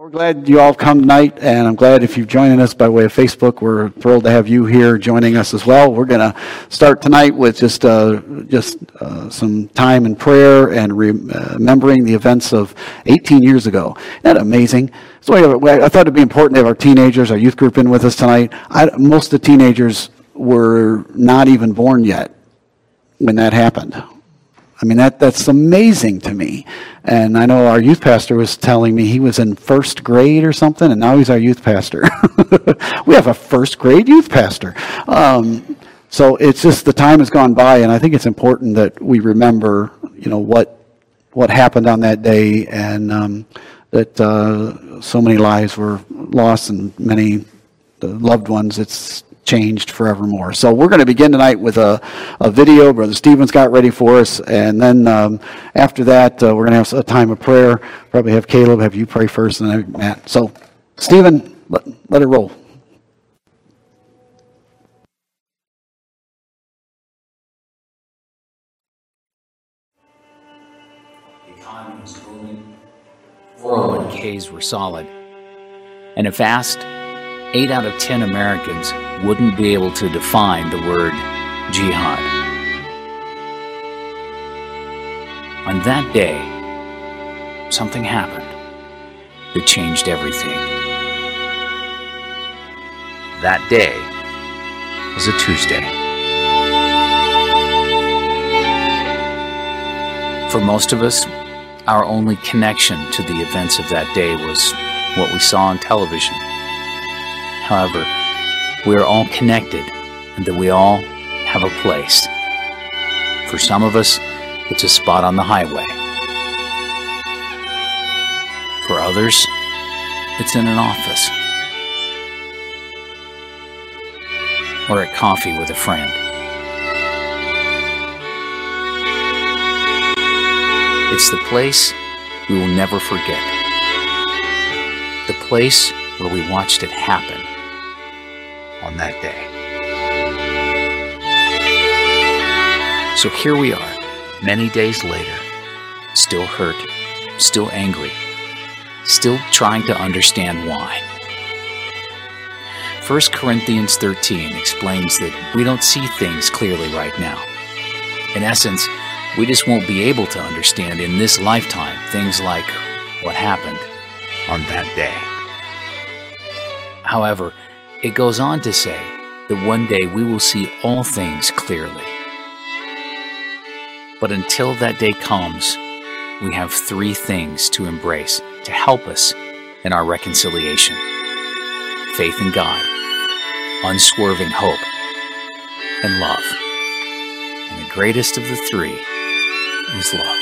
We're glad you all come tonight, and I'm glad if you're joining us by way of Facebook. We're thrilled to have you here joining us as well. We're going to start tonight with just some time in prayer and remembering the events of 18 years ago. Isn't that amazing? So I thought it'd be important to have our teenagers, our youth group in with us tonight. Most of the teenagers were not even born yet when that happened. I mean, that's amazing to me. And I know our youth pastor was telling me he was in first grade or something, and now he's our youth pastor. We have a first grade youth pastor. So it's just the time has gone by, and I think it's important that we remember, what happened on that day, and that so many lives were lost and many loved ones. It's changed forevermore. So we're going to begin tonight with a video Brother Stephen's got ready for us, and then after that we're going to have a time of prayer. Probably have Caleb have you pray first, and then Matt. So Stephen, let it roll. The economy was booming, 401ks were solid, and a fast 8 out of 10 Americans wouldn't be able to define the word jihad. On that day, something happened that changed everything. That day was a Tuesday. For most of us, our only connection to the events of that day was what we saw on television. However, we are all connected, and that we all have a place. For some of us, it's a spot on the highway. For others, it's in an office. Or at coffee with a friend. It's the place we will never forget. The place where we watched it happen on that day. So here we are, many days later, still hurt, still angry, still trying to understand why. 1 Corinthians 13 explains that we don't see things clearly right now. In essence, we just won't be able to understand in this lifetime things like what happened on that day. However, it goes on to say that one day we will see all things clearly. But until that day comes, we have 3 things to embrace to help us in our reconciliation: faith in God, unswerving hope, and love. And the greatest of the 3 is love.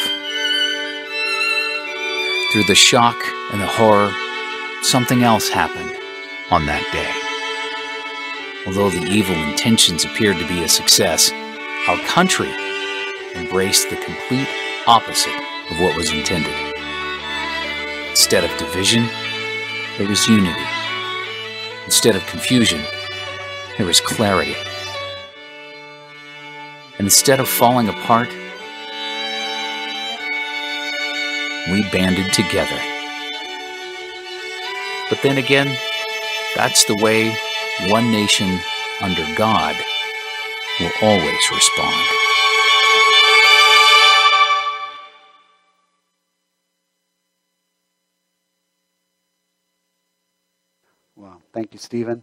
Through the shock and the horror, something else happened on that day. Although the evil intentions appeared to be a success, our country embraced the complete opposite of what was intended. Instead of division, there was unity. Instead of confusion, there was clarity. And instead of falling apart, we banded together. But then again, that's the way one nation under God will always respond. Wow, thank you, Stephen.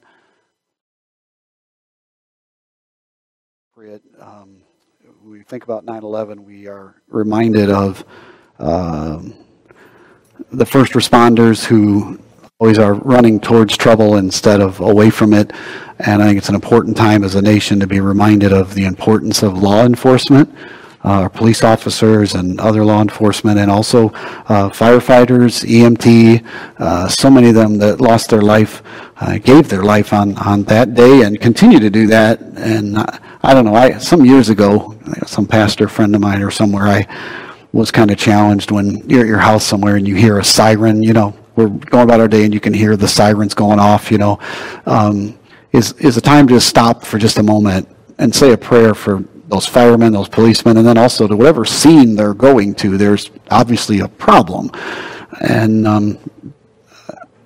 We think about 9/11, we are reminded of the first responders who always are running towards trouble instead of away from it. And I think it's an important time as a nation to be reminded of the importance of law enforcement, police officers and other law enforcement, and also firefighters, EMT, so many of them that lost their life, gave their life on that day and continue to do that. And I don't know, some years ago, some pastor friend of mine or somewhere, I was kind of challenged when you're at your house somewhere and you hear a siren, we're going about our day and you can hear the sirens going off, is a time to just stop for just a moment and say a prayer for those firemen, those policemen, and then also to whatever scene they're going to. There's obviously a problem. And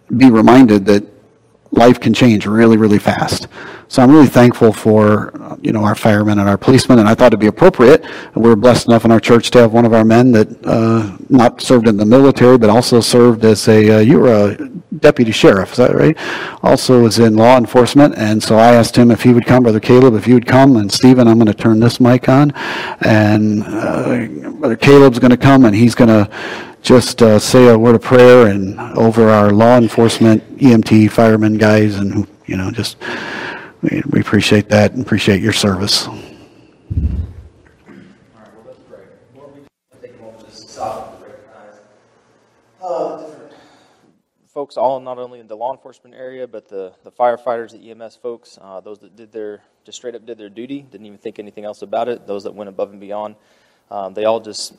be reminded that life can change really, really fast. So I'm really thankful for, our firemen and our policemen, and I thought it'd be appropriate. We're blessed enough in our church to have one of our men that not served in the military, but also served as you were a deputy sheriff, is that right? Also was in law enforcement, and so I asked him if he would come, Brother Caleb, if he would come, and Stephen, I'm going to turn this mic on, and Brother Caleb's going to come, and he's going to just say a word of prayer and over our law enforcement, EMT, firemen guys, and just we appreciate that and appreciate your service. All right, well, that's great. Lord, we just take a moment to stop and recognize different folks, all not only in the law enforcement area, but the firefighters, the EMS folks, those that just straight up did their duty, didn't even think anything else about it, those that went above and beyond. They all just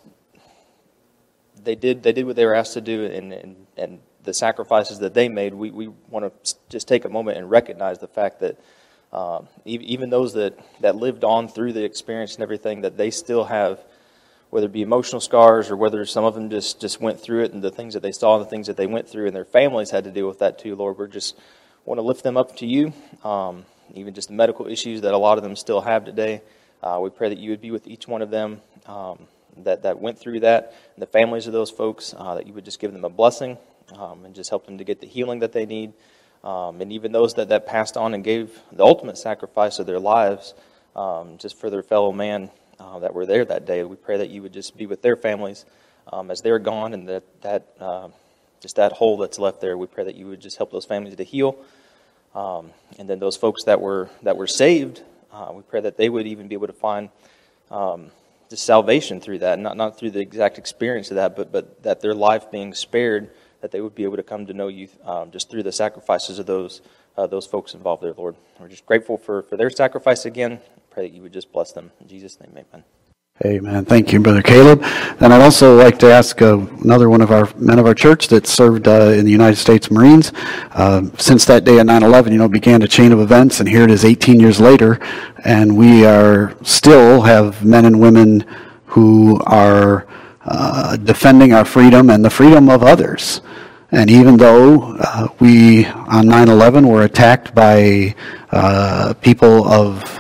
They did what they were asked to do, and the sacrifices that they made. We want to just take a moment and recognize the fact that even those that lived on through the experience and everything, that they still have, whether it be emotional scars or whether some of them just went through it, and the things that they saw and the things that they went through, and their families had to deal with that too. Lord, we just want to lift them up to you. Even just the medical issues that a lot of them still have today. We pray that you would be with each one of them. That went through that, and the families of those folks, that you would just give them a blessing and just help them to get the healing that they need. And even those that passed on and gave the ultimate sacrifice of their lives just for their fellow man that were there that day. We pray that you would just be with their families as they're gone, and just that hole that's left there. We pray that you would just help those families to heal. And then those folks that were saved, we pray that they would even be able to find the salvation through that, not through the exact experience of that, but that their life being spared, that they would be able to come to know you just through the sacrifices of those folks involved there, Lord. We're just grateful for their sacrifice again. Pray that you would just bless them. In Jesus' name, amen. Amen. Thank you, Brother Caleb. And I'd also like to ask another one of our men of our church that served in the United States Marines. Since that day of 9/11, began a chain of events, and here it is 18 years later, and we still have men and women who are defending our freedom and the freedom of others. And even though we, on 9/11, were attacked by people of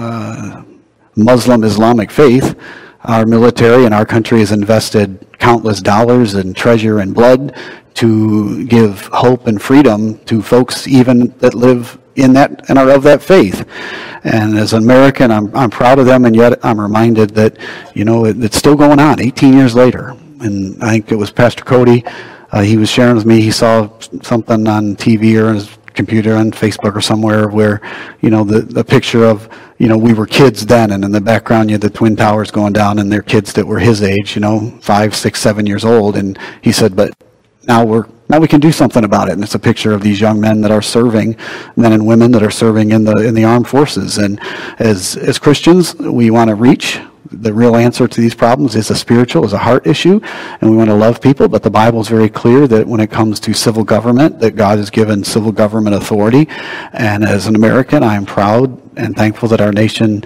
Muslim Islamic faith, our military and our country has invested countless dollars and treasure and blood to give hope and freedom to folks even that live in that and are of that faith. And as an American, I'm proud of them, and yet I'm reminded that it's still going on 18 years later. And I think it was Pastor Cody. He was sharing with me. He saw something on TV or on his computer on Facebook or somewhere where the picture of we were kids then, and in the background you had the Twin Towers going down, and they're kids that were his age, 5, 6, 7 years old. And he said, but now we can do something about it. And it's a picture of these young men that are serving, men and women that are serving in the armed forces. And as Christians, we want to reach. The real answer to these problems is a heart issue, and we want to love people, but the Bible is very clear that when it comes to civil government, that God has given civil government authority. And as an American, I am proud and thankful that our nation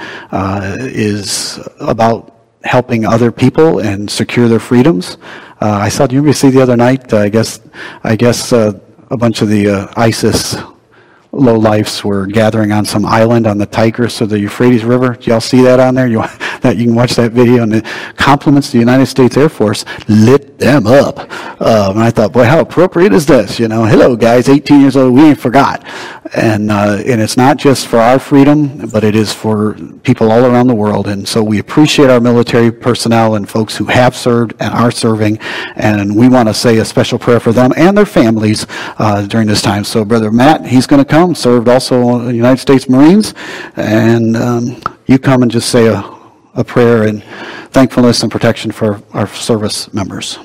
is about helping other people and secure their freedoms. I saw, do you see the other night, I guess a bunch of the ISIS lowlifes were gathering on some island on the Tigris or the Euphrates River. Did y'all see that on there? You can watch that video, and the compliments to the United States Air Force lit them up. And I thought, boy, how appropriate is this? Hello guys, 18 years old, we ain't forgot. And it's not just for our freedom, but it is for people all around the world. And so we appreciate our military personnel and folks who have served and are serving. And we want to say a special prayer for them and their families during this time. So Brother Matt, he's going to come, served also in the United States Marines. And you come and just say a prayer and thankfulness and protection for our service members.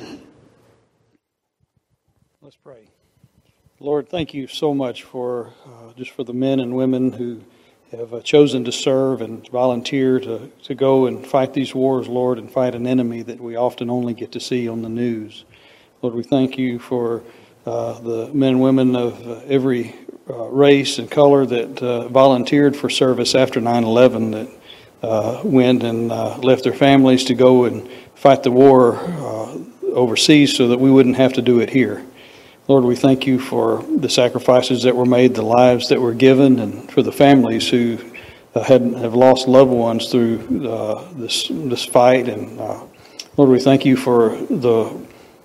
Let's pray. Lord, thank you so much for just for the men and women who have chosen to serve and volunteer to go and fight these wars, Lord, and fight an enemy that we often only get to see on the news. Lord, we thank you for the men and women of every race and color that volunteered for service after 9/11, that went and left their families to go and fight the war overseas so that we wouldn't have to do it here. Lord, we thank you for the sacrifices that were made, the lives that were given, and for the families who have lost loved ones through this fight. And Lord, we thank you for the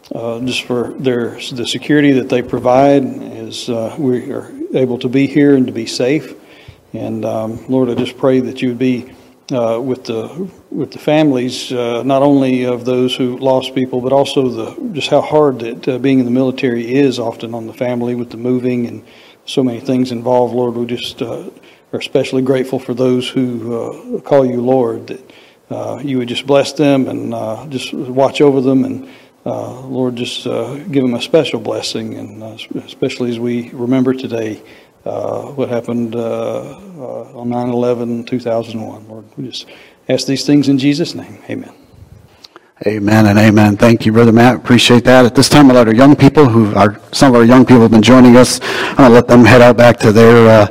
security that they provide as we are able to be here and to be safe. And Lord, I just pray that you would be with the families, not only of those who lost people, but also just how hard that being in the military is often on the family with the moving and so many things involved. Lord, we just are especially grateful for those who call you Lord, that you would just bless them and just watch over them, and Lord, just give them a special blessing, and especially as we remember today what happened on 9/11, 2001. Lord, we just ask these things in Jesus' name. Amen. Amen and amen. Thank you, Brother Matt. Appreciate that. At this time, I'll let our young people, some of our young people have been joining us, I'll let them head out back to their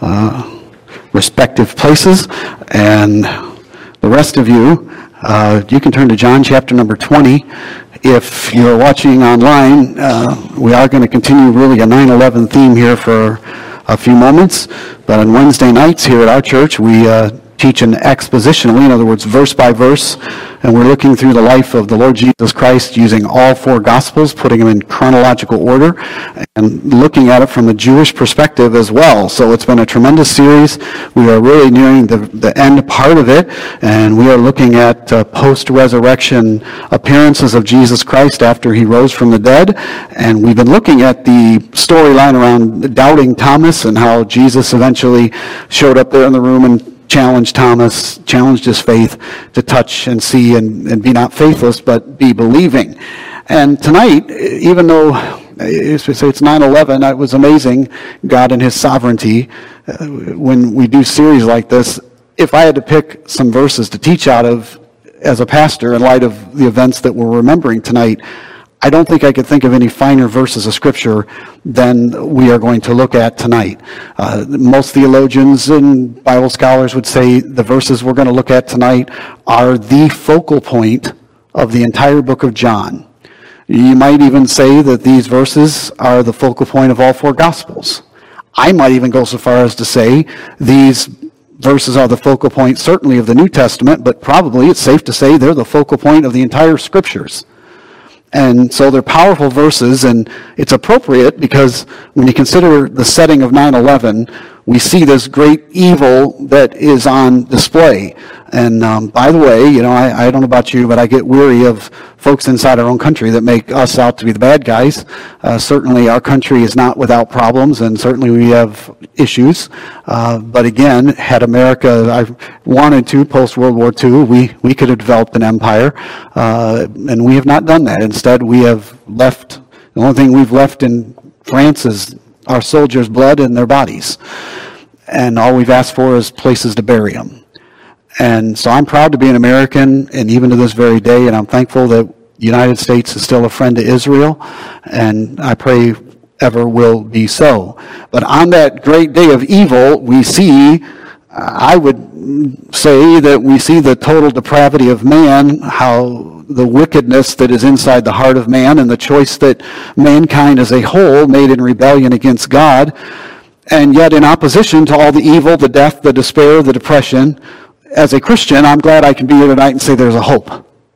respective places. And the rest of you, you can turn to John chapter number 20. If you're watching online, we are going to continue really a 9/11 theme here for a few moments. But on Wednesday nights here at our church, we teach an expositionally, in other words, verse by verse, and we're looking through the life of the Lord Jesus Christ using all four Gospels, putting them in chronological order, and looking at it from a Jewish perspective as well. So it's been a tremendous series. We are really nearing the end part of it, and we are looking at post-resurrection appearances of Jesus Christ after he rose from the dead, and we've been looking at the storyline around doubting Thomas and how Jesus eventually showed up there in the room and challenged Thomas, challenged his faith to touch and see and be not faithless, but be believing. And tonight, even though it's 9/11, it was amazing, God and his sovereignty, when we do series like this, if I had to pick some verses to teach out of as a pastor in light of the events that we're remembering tonight, I don't think I could think of any finer verses of Scripture than we are going to look at tonight. Most theologians and Bible scholars would say the verses we're going to look at tonight are the focal point of the entire book of John. You might even say that these verses are the focal point of all four Gospels. I might even go so far as to say these verses are the focal point certainly of the New Testament, but probably it's safe to say they're the focal point of the entire Scriptures. And so they're powerful verses, and it's appropriate because when you consider the setting of 9/11, we see this great evil that is on display. And by the way, I don't know about you, but I get weary of folks inside our own country that make us out to be the bad guys. Certainly our country is not without problems, and certainly we have issues. But again, had America wanted to, post-World War II, we could have developed an empire, and we have not done that. Instead, we have left, the only thing we've left in France is our soldiers' blood and their bodies. And all we've asked for is places to bury them. And so I'm proud to be an American, and even to this very day, and I'm thankful that the United States is still a friend to Israel, and I pray ever will be so. But on that great day of evil, we see, I would say that we see the total depravity of man, how the wickedness that is inside the heart of man, and the choice that mankind as a whole made in rebellion against God, and yet in opposition to all the evil, the death, the despair, the depression. As a Christian, I'm glad I can be here tonight and say there's a hope.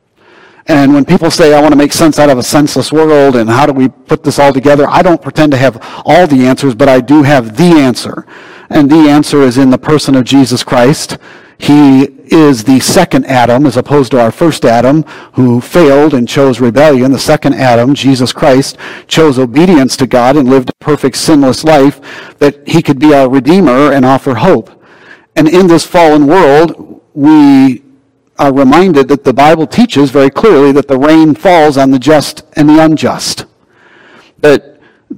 And when people say, I want to make sense out of a senseless world, and how do we put this all together, I don't pretend to have all the answers, but I do have the answer. And the answer is in the person of Jesus Christ. He is the second Adam, as opposed to our first Adam, who failed and chose rebellion. The second Adam, Jesus Christ, chose obedience to God and lived a perfect sinless life, that he could be our Redeemer and offer hope. And in this fallen world, we are reminded that the Bible teaches very clearly that the rain falls on the just and the unjust. That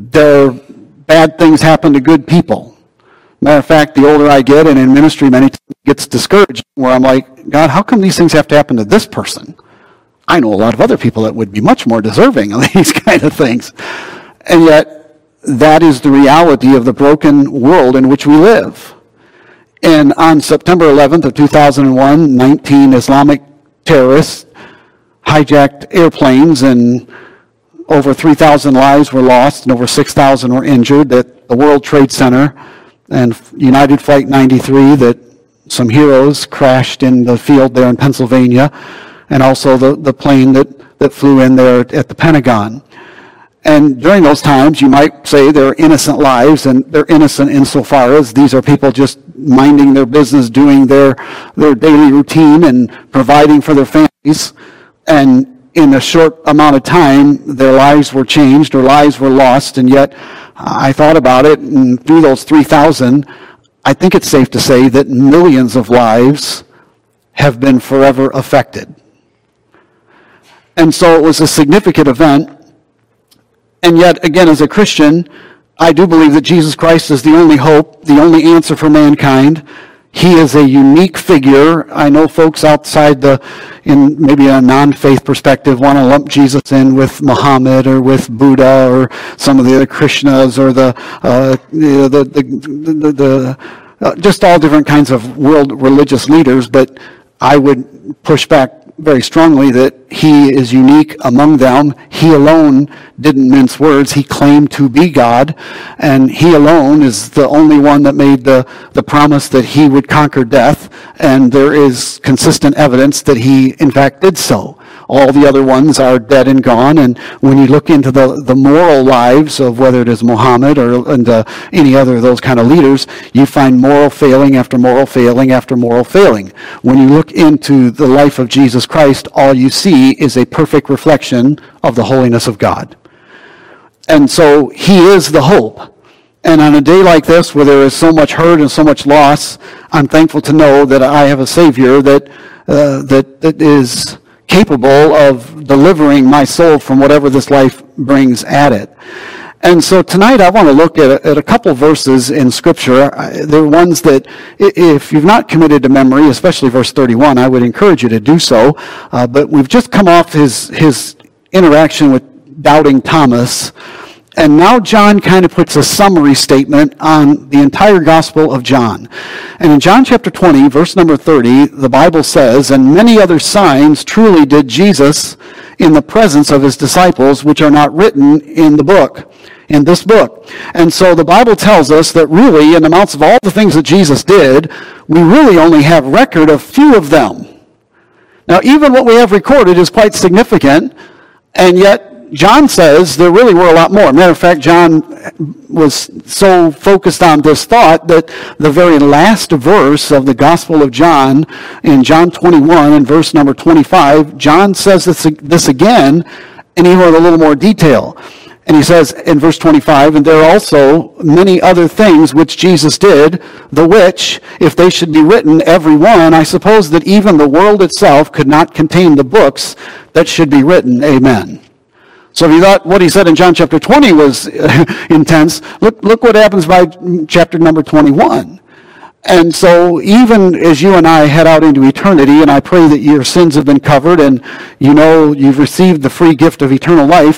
bad things happen to good people. Matter of fact, the older I get, and in ministry many times it gets discouraged, where I'm like, God, how come these things have to happen to this person? I know a lot of other people that would be much more deserving of these kind of things. And yet, that is the reality of the broken world in which we live. And on September 11th of 2001, 19 Islamic terrorists hijacked airplanes and over 3,000 lives were lost and over 6,000 were injured, that the World Trade Center and United Flight 93, that some heroes crashed in the field there in Pennsylvania, and also the plane that flew in there at the Pentagon. And during those times, you might say they're innocent lives, and they're innocent insofar as these are people just minding their business, doing their daily routine and providing for their families. And in a short amount of time, their lives were changed, their lives were lost, and yet I thought about it, and through those 3,000, I think it's safe to say that millions of lives have been forever affected. And so it was a significant event. And yet, again, as a Christian, I do believe that Jesus Christ is the only hope, the only answer for mankind. He is a unique figure. I know folks outside in maybe a non-faith perspective, want to lump Jesus in with Muhammad or with Buddha or some of the other Krishnas or just all different kinds of world religious leaders. But I would push back very strongly that he is unique among them. He alone didn't mince words. He claimed to be God, and he alone is the only one that made the promise that he would conquer death, and there is consistent evidence that he, in fact, did so. All the other ones are dead and gone, and when you look into the moral lives of whether it is Muhammad or any other of those kind of leaders, you find moral failing after moral failing after moral failing. When you look into the life of Jesus Christ, all you see is a perfect reflection of the holiness of God. And so he is the hope. And on a day like this, where there is so much hurt and so much loss, I'm thankful to know that I have a Savior that is capable of delivering my soul from whatever this life brings at it. And so tonight I want to look at a couple verses in Scripture. They're ones that, if you've not committed to memory, especially verse 31, I would encourage you to do so. But we've just come off his interaction with doubting Thomas. And now John kind of puts a summary statement on the entire Gospel of John. And in John chapter 20, verse number 30, the Bible says, "And many other signs truly did Jesus in the presence of his disciples, which are not written in this book." And so the Bible tells us that really, in amounts of all the things that Jesus did, we really only have record of few of them. Now, even what we have recorded is quite significant, and yet John says there really were a lot more. Matter of fact, John was so focused on this thought that the very last verse of the Gospel of John, in John 21 and verse number 25, John says this again, and even with a little more detail. And he says in verse 25, "And there are also many other things which Jesus did, the which, if they should be written, every one, I suppose that even the world itself could not contain the books that should be written." Amen. So if you thought what he said in John chapter 20 was intense, look what happens by chapter number 21. And so even as you and I head out into eternity, and I pray that your sins have been covered and you know you've received the free gift of eternal life,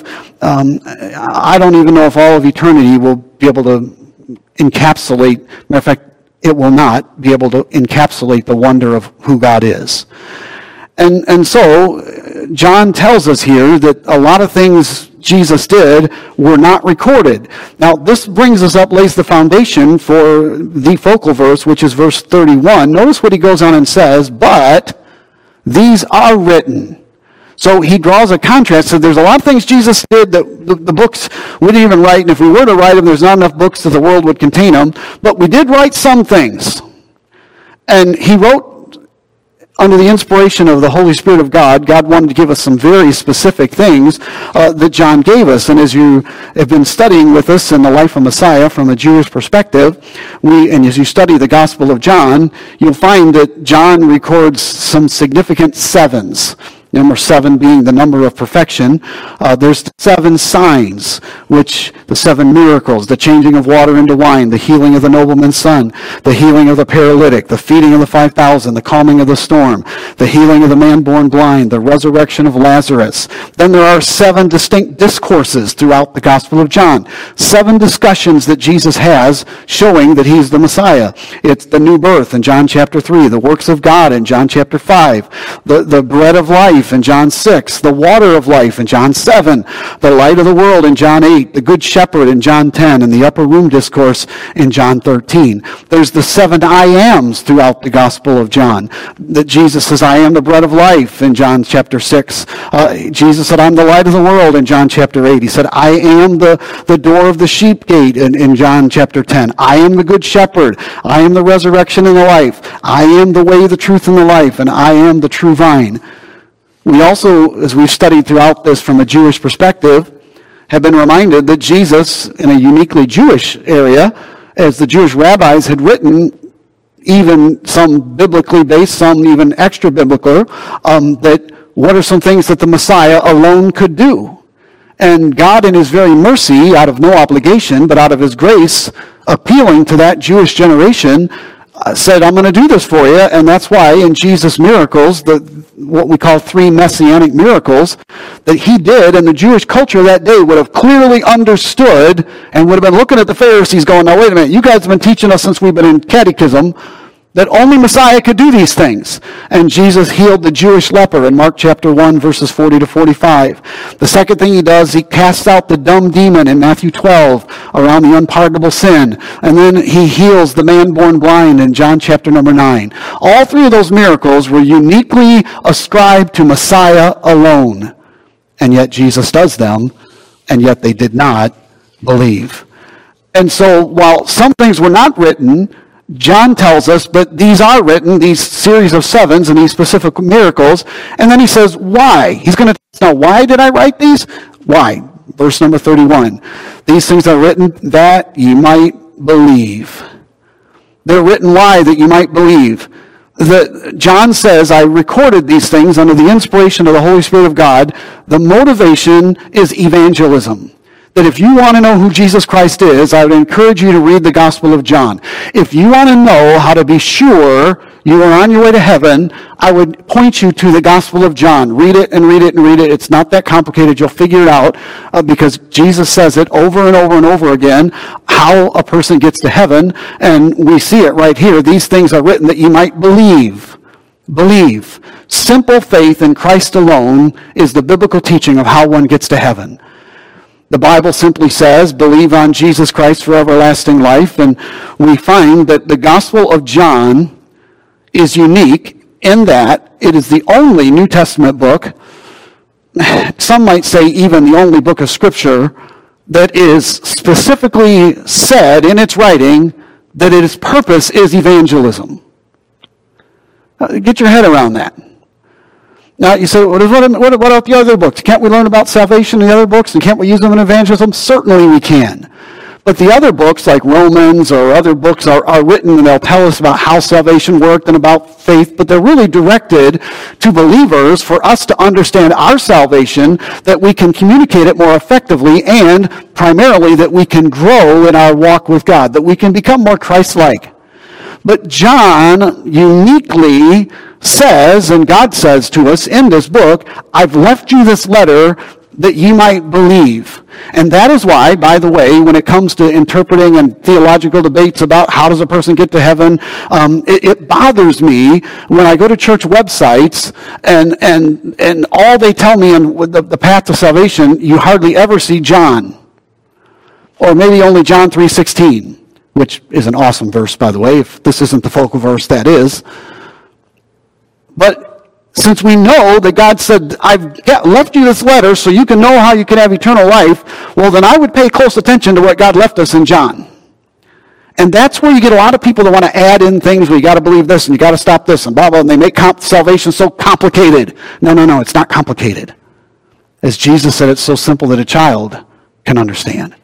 I don't even know if all of eternity will be able to encapsulate, matter of fact, it will not be able to encapsulate the wonder of who God is. And so John tells us here that a lot of things Jesus did were not recorded. Now, this brings us up, lays the foundation for the focal verse, which is verse 31. Notice what he goes on and says, "But these are written." So he draws a contrast. So there's a lot of things Jesus did that the books wouldn't even write, and if we were to write them, there's not enough books that the world would contain them. But we did write some things. And he wrote under the inspiration of the Holy Spirit of God. God wanted to give us some very specific things that John gave us. And as you have been studying with us in the life of Messiah from a Jewish perspective, and as you study the Gospel of John, you'll find that John records some significant sevens. Number 7 being the number of perfection. There's 7 signs, which the 7 miracles, the changing of water into wine, the healing of the nobleman's son, the healing of the paralytic, the feeding of the 5,000, the calming of the storm, the healing of the man born blind, the resurrection of Lazarus. Then there are 7 distinct discourses throughout the Gospel of John. 7 discussions that Jesus has showing that he's the Messiah. It's the new birth in John chapter 3, the works of God in John chapter 5, the bread of life life in John 6, the water of life in John 7, the light of the world in John 8, the good shepherd in John 10, and the upper room discourse in John 13. There's the 7 I ams throughout the Gospel of John. That Jesus says, I am the bread of life in John chapter 6. Jesus said, I'm the light of the world in John chapter 8. He said, I am the door of the sheep gate in John chapter 10. I am the good shepherd. I am the resurrection and the life. I am the way, the truth, and the life, and I am the true vine. We also, as we've studied throughout this from a Jewish perspective, have been reminded that Jesus, in a uniquely Jewish area, as the Jewish rabbis had written, even some biblically based, some even extra biblical, that what are some things that the Messiah alone could do? And God, in his very mercy, out of no obligation, but out of his grace, appealing to that Jewish generation, said, I'm going to do this for you. And that's why in Jesus' miracles, what we call 3 messianic miracles, that he did, and the Jewish culture that day would have clearly understood and would have been looking at the Pharisees going, now wait a minute, you guys have been teaching us since we've been in catechism that only Messiah could do these things. And Jesus healed the Jewish leper in Mark chapter 1, verses 40 to 45. The second thing he does, he casts out the dumb demon in Matthew 12 around the unpardonable sin. And then he heals the man born blind in John chapter number 9. All 3 of those miracles were uniquely ascribed to Messiah alone. And yet Jesus does them, and yet they did not believe. And so while some things were not written, John tells us, but these are written, these series of 7s and these specific miracles. And then he says, why? He's going to tell us now, why did I write these? Why? Verse number 31. These things are written that ye might believe. They're written why? That you might believe. John says, I recorded these things under the inspiration of the Holy Spirit of God. The motivation is evangelism. That if you want to know who Jesus Christ is, I would encourage you to read the Gospel of John. If you want to know how to be sure you are on your way to heaven, I would point you to the Gospel of John. Read it and read it and read it. It's not that complicated. You'll figure it out because Jesus says it over and over and over again, how a person gets to heaven. And we see it right here. These things are written that you might believe. Believe. Simple faith in Christ alone is the biblical teaching of how one gets to heaven. The Bible simply says, believe on Jesus Christ for everlasting life. And we find that the Gospel of John is unique in that it is the only New Testament book, some might say even the only book of Scripture, that is specifically said in its writing that its purpose is evangelism. Get your head around that. Now, you say, what about the other books? Can't we learn about salvation in the other books? And can't we use them in evangelism? Certainly we can. But the other books, like Romans or other books, are written and they'll tell us about how salvation worked and about faith, but they're really directed to believers for us to understand our salvation, that we can communicate it more effectively, and primarily that we can grow in our walk with God, that we can become more Christ-like. But John uniquely says, and God says to us in this book, I've left you this letter that ye might believe. And that is why, by the way, when it comes to interpreting and theological debates about how does a person get to heaven, it bothers me when I go to church websites and all they tell me in the path to salvation, you hardly ever see John. Or maybe only John 3:16. Which is an awesome verse, by the way. If this isn't the focal verse, that is. But since we know that God said, I've left you this letter so you can know how you can have eternal life, well, then I would pay close attention to what God left us in John. And that's where you get a lot of people that want to add in things where you got to believe this and you got to stop this and blah, blah, and they make salvation so complicated. No, it's not complicated. As Jesus said, it's so simple that a child can understand.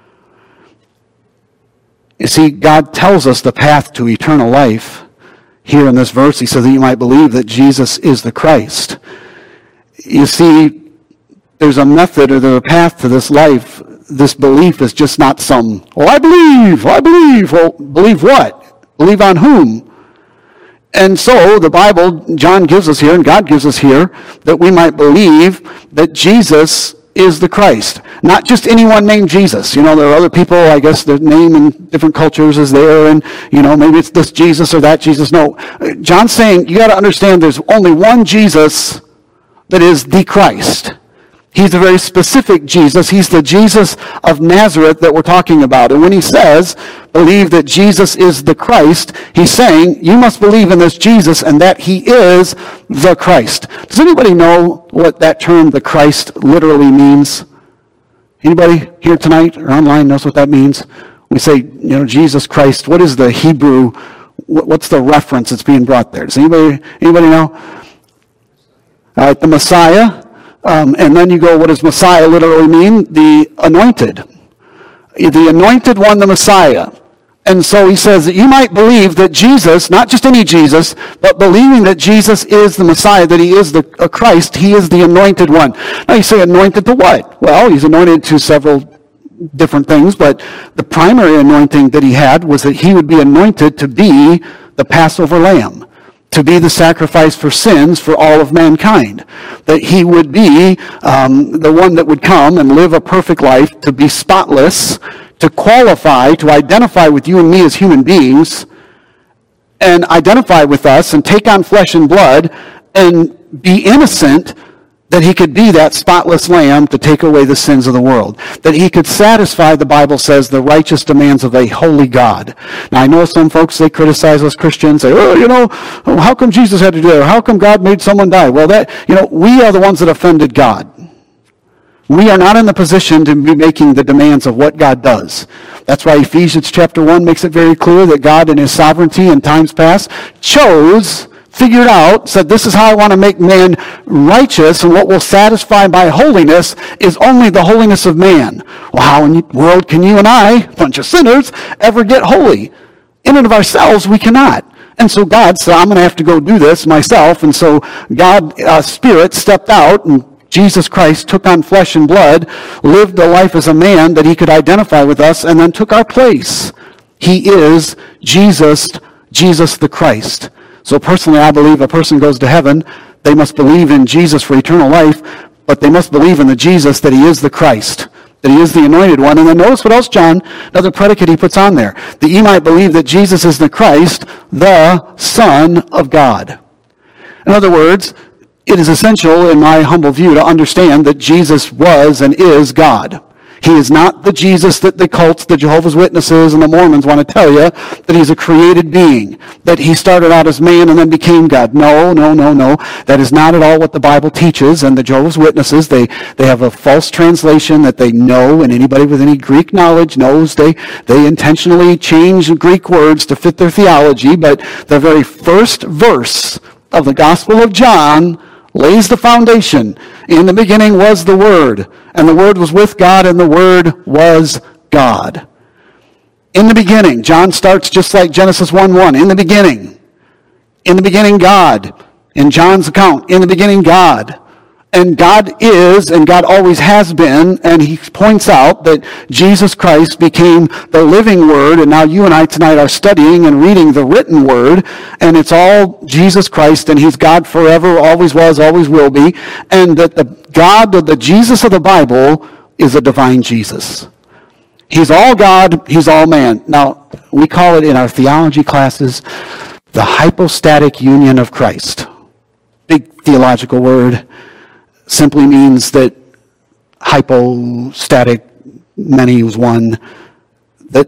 You see, God tells us the path to eternal life here in this verse. He says that you might believe that Jesus is the Christ. You see, there's a method or there's a path to this life. This belief is just not some, I believe. Well, believe what? Believe on whom? And so the Bible, John gives us here and God gives us here that we might believe that Jesus is the Christ. Not just anyone named Jesus. You know, there are other people, I guess their name in different cultures is there, and, you know, maybe it's this Jesus or that Jesus. No. John's saying, you got to understand there's only one Jesus that is the Christ. He's a very specific Jesus. He's the Jesus of Nazareth that we're talking about. And when he says, believe that Jesus is the Christ, he's saying, you must believe in this Jesus and that he is the Christ. Does anybody know what that term, the Christ, literally means? Anybody here tonight or online knows what that means? We say, Jesus Christ. What is the Hebrew, what's the reference that's being brought there? Does anybody know? All right, the Messiah. And then you go, what does Messiah literally mean? The anointed. The anointed one, the Messiah. And so he says that you might believe that Jesus, not just any Jesus, but believing that Jesus is the Messiah, that he is the Christ, he is the anointed one. Now you say anointed to what? Well, he's anointed to several different things, but the primary anointing that he had was that he would be anointed to be the Passover lamb, to be the sacrifice for sins for all of mankind. That he would be the one that would come and live a perfect life, to be spotless, to qualify, to identify with you and me as human beings, and identify with us and take on flesh and blood and be innocent, that he could be that spotless lamb to take away the sins of the world. That he could satisfy, the Bible says, the righteous demands of a holy God. Now, I know some folks, they criticize us Christians, say, how come Jesus had to do that? Or how come God made someone die? Well, we are the ones that offended God. We are not in the position to be making the demands of what God does. That's why Ephesians chapter 1 makes it very clear that God in his sovereignty in times past figured out, said, this is how I want to make man righteous, and what will satisfy my holiness is only the holiness of man. Well, how in the world can you and I, a bunch of sinners, ever get holy? In and of ourselves, we cannot. And so God said, I'm going to have to go do this myself. And so God, Spirit, stepped out, and Jesus Christ took on flesh and blood, lived a life as a man that he could identify with us, and then took our place. He is Jesus the Christ. So personally, I believe a person goes to heaven, they must believe in Jesus for eternal life, but they must believe in the Jesus, that he is the Christ, that he is the anointed one. And then notice what else John, another predicate he puts on there, that ye might believe that Jesus is the Christ, the Son of God. In other words, it is essential, in my humble view, to understand that Jesus was and is God. He is not the Jesus that the cults, the Jehovah's Witnesses, and the Mormons want to tell you, that he's a created being, that he started out as man and then became God. No. That is not at all what the Bible teaches. And the Jehovah's Witnesses, they have a false translation that they know, and anybody with any Greek knowledge knows they intentionally change Greek words to fit their theology. But the very first verse of the Gospel of John lays the foundation. In the beginning was the Word, and the Word was with God, and the Word was God. In the beginning, John starts just like Genesis 1:1. In the beginning God. In John's account, in the beginning God. And God is, and God always has been, and he points out that Jesus Christ became the living Word, and now you and I tonight are studying and reading the written Word, and it's all Jesus Christ, and he's God forever, always was, always will be, and that the God, the Jesus of the Bible, is a divine Jesus. He's all God, he's all man. Now, we call it in our theology classes the hypostatic union of Christ. Big theological word. Simply means that hypostatic, many was one, that,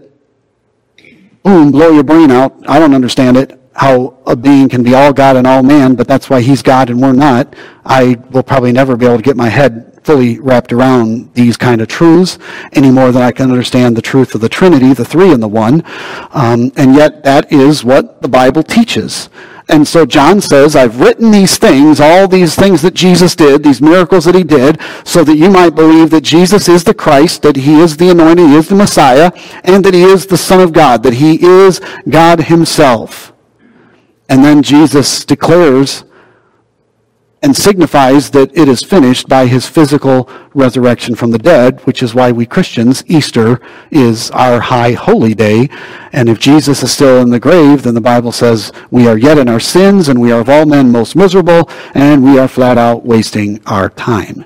boom, blow your brain out. I don't understand it, how a being can be all God and all man, but that's why he's God and we're not. I will probably never be able to get my head fully wrapped around these kind of truths any more than I can understand the truth of the Trinity, the three in the one. And yet that is what the Bible teaches. And so John says, I've written these things, all these things that Jesus did, these miracles that he did, so that you might believe that Jesus is the Christ, that he is the anointed, he is the Messiah, and that he is the Son of God, that he is God himself. And then Jesus declares and signifies that it is finished by his physical resurrection from the dead, which is why we Christians, Easter is our high holy day. And if Jesus is still in the grave, then the Bible says we are yet in our sins, and we are of all men most miserable, and we are flat out wasting our time.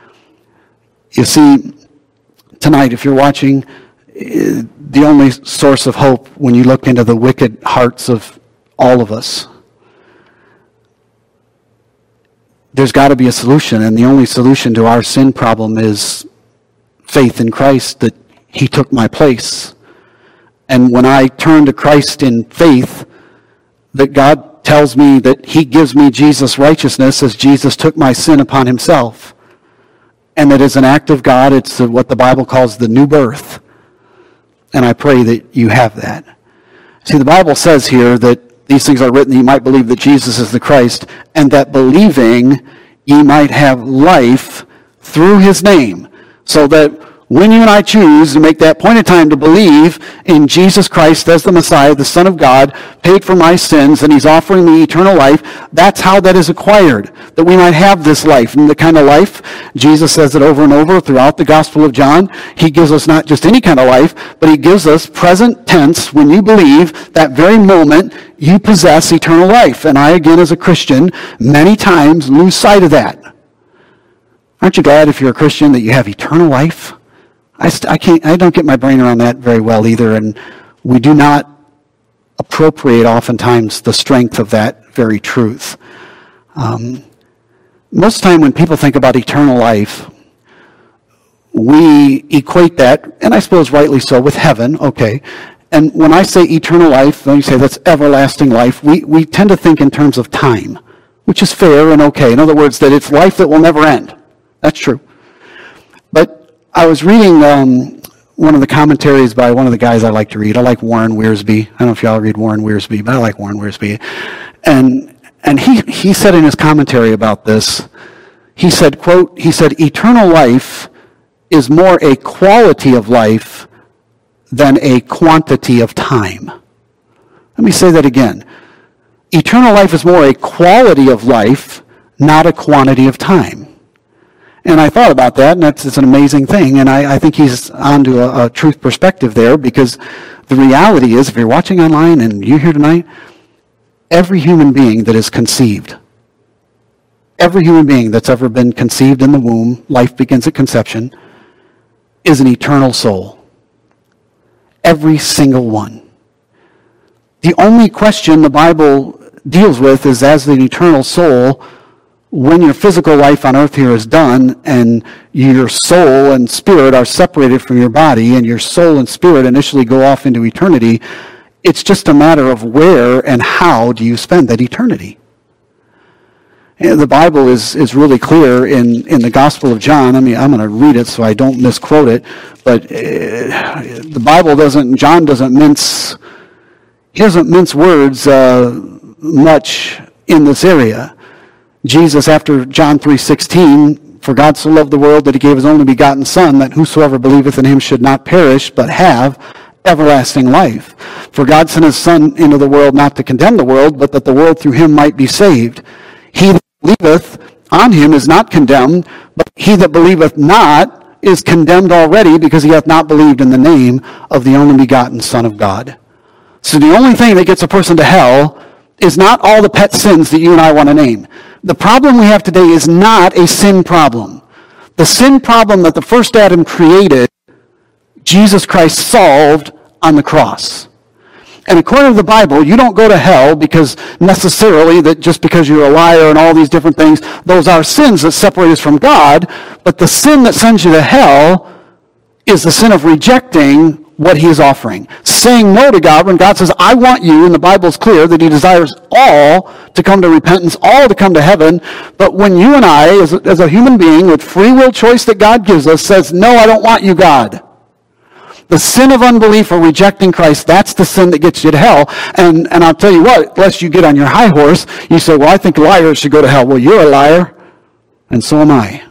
You see, tonight, if you're watching, the only source of hope when you look into the wicked hearts of all of us, there's got to be a solution, and the only solution to our sin problem is faith in Christ, that he took my place. And when I turn to Christ in faith, that God tells me that he gives me Jesus' righteousness as Jesus took my sin upon himself. And that as an act of God, it's what the Bible calls the new birth. And I pray that you have that. See, the Bible says here that these things are written that you might believe that Jesus is the Christ, and that believing ye might have life through his name. So that when you and I choose to make that point in time to believe in Jesus Christ as the Messiah, the Son of God, paid for my sins, and he's offering me eternal life, that's how that is acquired, that we might have this life. And the kind of life, Jesus says it over and over throughout the Gospel of John, he gives us not just any kind of life, but he gives us present tense. When you believe, that very moment, you possess eternal life. And I, again, as a Christian, many times lose sight of that. Aren't you glad if you're a Christian that you have eternal life? I don't get my brain around that very well either, and we do not appropriate oftentimes the strength of that very truth. Most of the time when people think about eternal life, we equate that, and I suppose rightly so, with heaven, okay. And when I say eternal life, when you say that's everlasting life, we tend to think in terms of time, which is fair and okay. In other words, that it's life that will never end. That's true. But I was reading one of the commentaries by one of the guys I like to read. I like Warren Wiersbe. I don't know if y'all read Warren Wiersbe, but I like Warren Wiersbe. And he said in his commentary about this, he said, quote, he said, eternal life is more a quality of life than a quantity of time. Let me say that again. Eternal life is more a quality of life, not a quantity of time. And I thought about that, and it's an amazing thing, and I think he's onto a truth perspective there, because the reality is, if you're watching online and you're here tonight, every human being that is conceived, every human being that's ever been conceived in the womb, life begins at conception, is an eternal soul. Every single one. The only question the Bible deals with is, as an eternal soul, when your physical life on earth here is done and your soul and spirit are separated from your body and your soul and spirit initially go off into eternity, it's just a matter of where and how do you spend that eternity. And the Bible is really clear in the Gospel of John. I mean, I'm going to read it so I don't misquote it, but the Bible John doesn't mince words much in this area. Jesus, after John 3:16, for God so loved the world that he gave his only begotten Son, that whosoever believeth in him should not perish, but have everlasting life. For God sent his Son into the world not to condemn the world, but that the world through him might be saved. He that believeth on him is not condemned, but he that believeth not is condemned already, because he hath not believed in the name of the only begotten Son of God. So the only thing that gets a person to hell is not all the pet sins that you and I want to name. The problem we have today is not a sin problem. The sin problem that the first Adam created, Jesus Christ solved on the cross. And according to the Bible, you don't go to hell because necessarily that just because you're a liar and all these different things, those are sins that separate us from God. But the sin that sends you to hell is the sin of rejecting what he is offering. Saying no to God when God says, I want you, and the Bible is clear that he desires all to come to repentance, all to come to heaven. But when you and I, as a human being with free will choice that God gives us, says, no, I don't want you, God. The sin of unbelief or rejecting Christ, that's the sin that gets you to hell. And I'll tell you what, lest you get on your high horse, you say, well, I think liars should go to hell. Well, you're a liar, and so am I.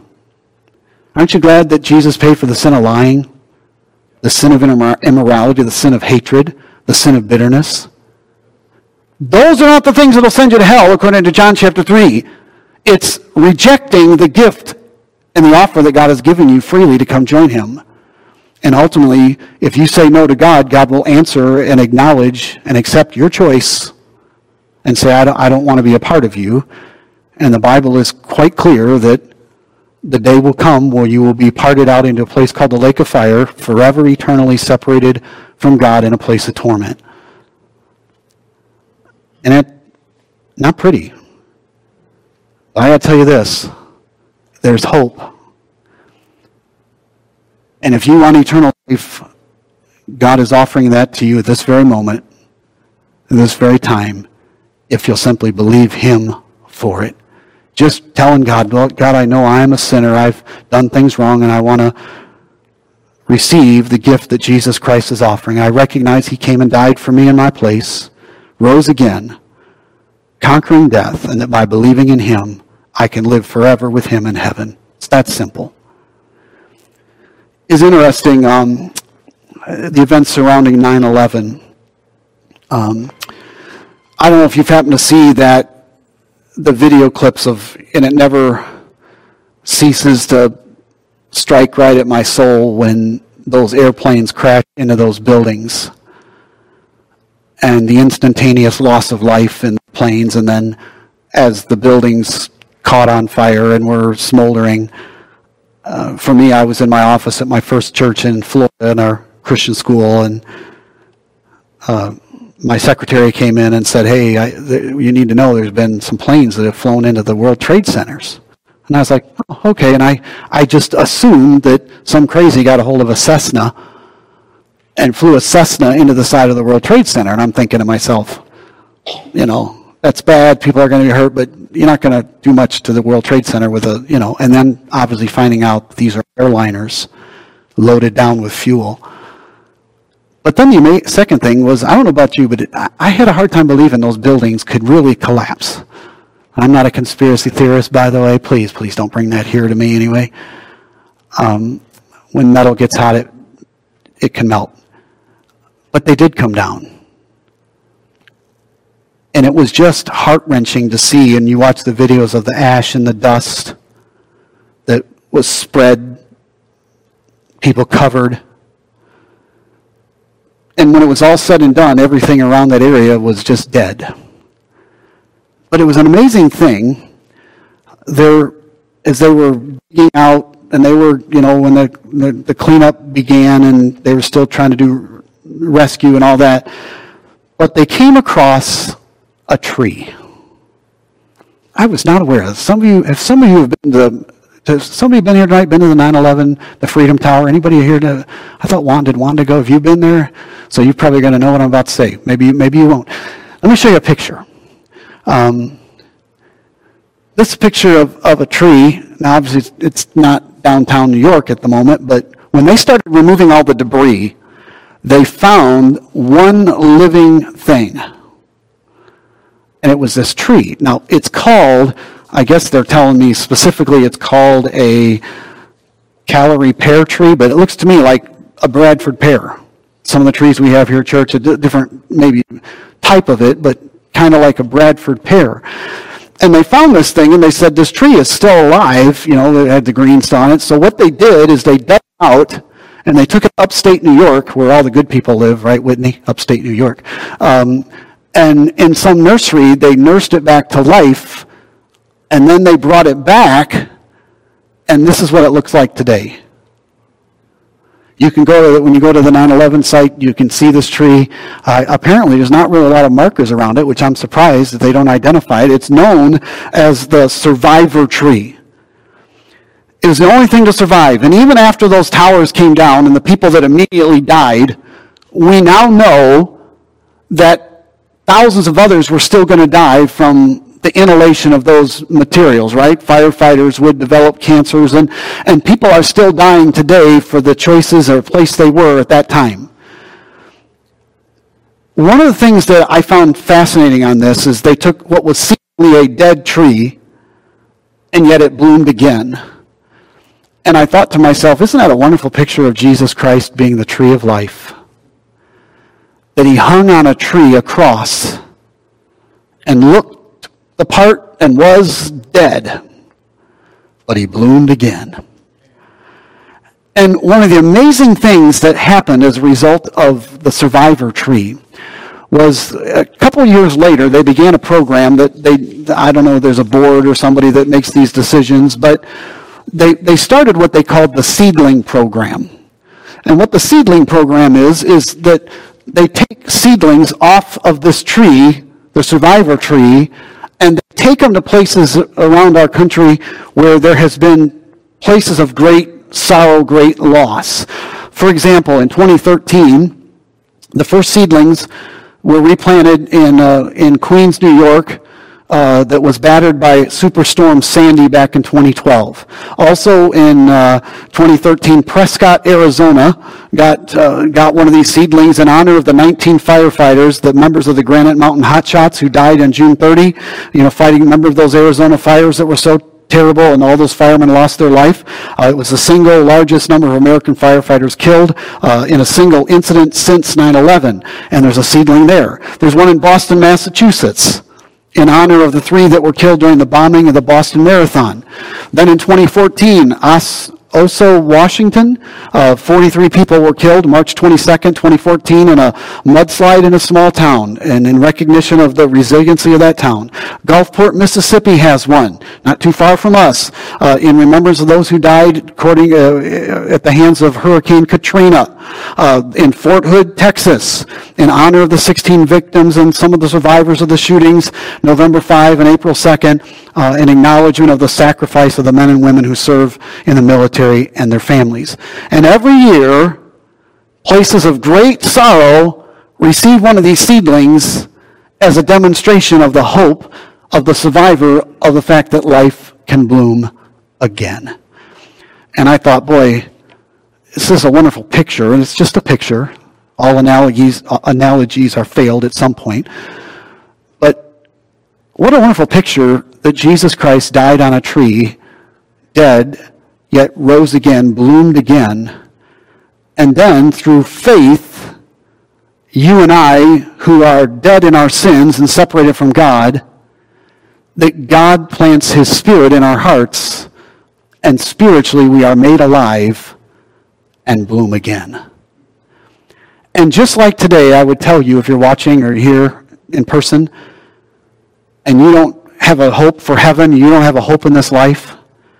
Aren't you glad that Jesus paid for the sin of lying? The sin of immorality, the sin of hatred, the sin of bitterness. Those are not the things that will send you to hell, according to John chapter 3. It's rejecting the gift and the offer that God has given you freely to come join him. And ultimately, if you say no to God, God will answer and acknowledge and accept your choice and say, I don't want to be a part of you. And the Bible is quite clear that the day will come where you will be parted out into a place called the lake of fire, forever eternally separated from God in a place of torment. And it's not pretty. I got to tell you this, there's hope. And if you want eternal life, God is offering that to you at this very moment, in this very time, if you'll simply believe him for it. Just telling God, well, God, I know I am a sinner. I've done things wrong, and I want to receive the gift that Jesus Christ is offering. I recognize he came and died for me in my place, rose again, conquering death, and that by believing in him, I can live forever with him in heaven. It's that simple. It's interesting, the events surrounding 9/11. I don't know if you've happened to see that, the video clips of, and it never ceases to strike right at my soul when those airplanes crash into those buildings and the instantaneous loss of life in the planes, and then as the buildings caught on fire and were smoldering. For me, I was in my office at my first church in Florida in our Christian school, and my secretary came in and said, hey, you need to know there's been some planes that have flown into the World Trade Centers. And I was like, oh, okay. And I just assumed that some crazy got a hold of a Cessna and flew a Cessna into the side of the World Trade Center. And I'm thinking to myself, that's bad. People are going to be hurt, but you're not going to do much to the World Trade Center with and then obviously finding out these are airliners loaded down with fuel. But then the second thing was, I don't know about you, but I had a hard time believing those buildings could really collapse. I'm not a conspiracy theorist, by the way. Please don't bring that here to me anyway. When metal gets hot, it can melt. But they did come down. And it was just heart-wrenching to see, and you watch the videos of the ash and the dust that was spread, people covered. And when it was all said and done, everything around that area was just dead. But it was an amazing thing. As they were digging out, and they were, when the cleanup began, and they were still trying to do rescue and all that, but they came across a tree. I was not aware of this. Some of you have been has somebody been here tonight, been to the 9/11, the Freedom Tower? Anybody here I thought did Wanda go? Have you been there? So you're probably going to know what I'm about to say. Maybe you won't. Let me show you a picture. This picture of a tree, now obviously it's not downtown New York at the moment, but when they started removing all the debris, they found one living thing. And it was this tree. Now, it's called, I guess they're telling me specifically it's called a Callery pear tree, but it looks to me like a Bradford pear. Some of the trees we have here at church, a different maybe type of it, but kind of like a Bradford pear. And they found this thing, and they said, this tree is still alive. It had the green still on it. So what they did is they dug it out, and they took it upstate New York, where all the good people live, right, Whitney? Upstate New York. And in some nursery, they nursed it back to life, and then they brought it back, and this is what it looks like today. You can when you go to the 9/11 site, you can see this tree. Apparently, there's not really a lot of markers around it, which I'm surprised that they don't identify it. It's known as the survivor tree. It was the only thing to survive. And even after those towers came down and the people that immediately died, we now know that thousands of others were still going to die from the inhalation of those materials, right? Firefighters would develop cancers, and people are still dying today for the choices or place they were at that time. One of the things that I found fascinating on this is they took what was seemingly a dead tree, and yet it bloomed again. And I thought to myself, isn't that a wonderful picture of Jesus Christ being the tree of life? That he hung on a tree, a cross, and looked the part and was dead, but he bloomed again. And one of the amazing things that happened as a result of the survivor tree was a couple of years later, they began a program that I don't know, there's a board or somebody that makes these decisions, but they started what they called the seedling program. And what the seedling program is that they take seedlings off of this tree, the survivor tree, and they take them to places around our country where there has been places of great sorrow, great loss. For example, in 2013, the first seedlings were replanted in Queens, New York, that was battered by Superstorm Sandy back in 2012. Also in 2013, Prescott, Arizona got one of these seedlings in honor of the 19 firefighters, the members of the Granite Mountain Hotshots who died on June 30, fighting, remember those Arizona fires that were so terrible and all those firemen lost their life. It was the single largest number of American firefighters killed in a single incident since 9/11, and there's a seedling there. There's one in Boston, Massachusetts, in honor of the 3 that were killed during the bombing of the Boston Marathon. Then in 2014, Oso, Washington, 43 people were killed March 22nd, 2014 in a mudslide in a small town, and in recognition of the resiliency of that town. Gulfport, Mississippi has one, not too far from us, in remembrance of those who died at the hands of Hurricane Katrina. In Fort Hood, Texas, in honor of the 16 victims and some of the survivors of the shootings, November 5 and April 2nd, in acknowledgement of the sacrifice of the men and women who serve in the military and their families. And every year, places of great sorrow receive one of these seedlings as a demonstration of the hope of the survivor of the fact that life can bloom again. And I thought, boy, this is a wonderful picture, and it's just a picture. All analogies are failed at some point. But what a wonderful picture that Jesus Christ died on a tree, dead, yet rose again, bloomed again, and then through faith, you and I, who are dead in our sins and separated from God, that God plants His Spirit in our hearts, and spiritually we are made alive and bloom again. And just like today, I would tell you, if you're watching or here in person, and you don't have a hope for heaven, you don't have a hope in this life,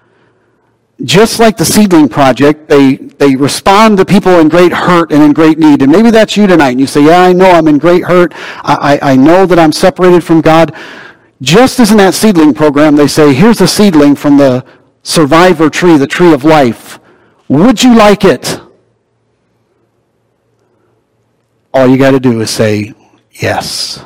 just like the Seedling Project, they respond to people in great hurt and in great need. And maybe that's you tonight. And you say, yeah, I know I'm in great hurt. I know that I'm separated from God. Just as in that seedling program, they say, here's a seedling from the survivor tree, the tree of life. Would you like it? All you got to do is say, yes.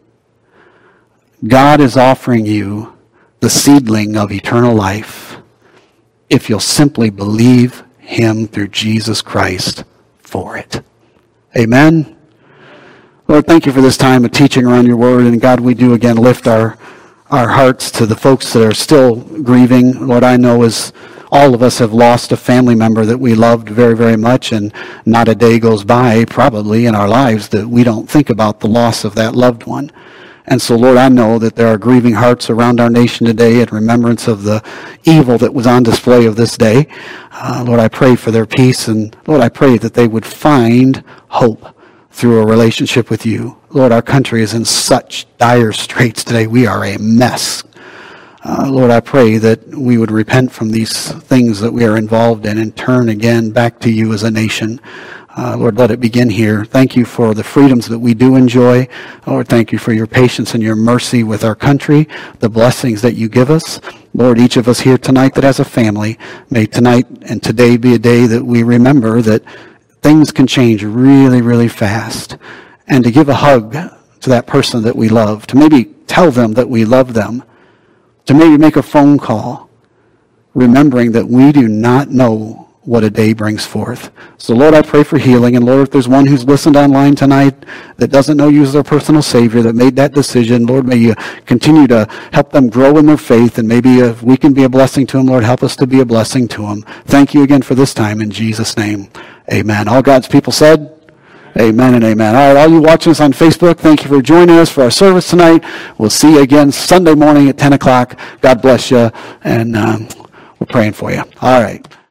God is offering you the seedling of eternal life if you'll simply believe Him through Jesus Christ for it. Amen? Lord, thank you for this time of teaching around your word. And God, we do again lift our hearts to the folks that are still grieving. Lord, I know as all of us have lost a family member that we loved very, very much, and not a day goes by probably in our lives that we don't think about the loss of that loved one. And so, Lord, I know that there are grieving hearts around our nation today in remembrance of the evil that was on display of this day. Lord, I pray for their peace, and Lord, I pray that they would find hope through a relationship with you. Lord, our country is in such dire straits today. We are a mess. Lord, I pray that we would repent from these things that we are involved in and turn again back to you as a nation. Lord, let it begin here. Thank you for the freedoms that we do enjoy. Lord, thank you for your patience and your mercy with our country, the blessings that you give us. Lord, each of us here tonight that has a family, may tonight and today be a day that we remember that things can change really, really fast. And to give a hug to that person that we love, to maybe tell them that we love them, to maybe make a phone call, remembering that we do not know what a day brings forth. So, Lord, I pray for healing. And, Lord, if there's one who's listened online tonight that doesn't know you as their personal Savior, that made that decision, Lord, may you continue to help them grow in their faith. And maybe if we can be a blessing to them, Lord, help us to be a blessing to them. Thank you again for this time. In Jesus' name, amen. All God's people said, amen and amen. All right, all you watching us on Facebook, thank you for joining us for our service tonight. We'll see you again Sunday morning at 10 o'clock. God bless you, and we're praying for you. All right.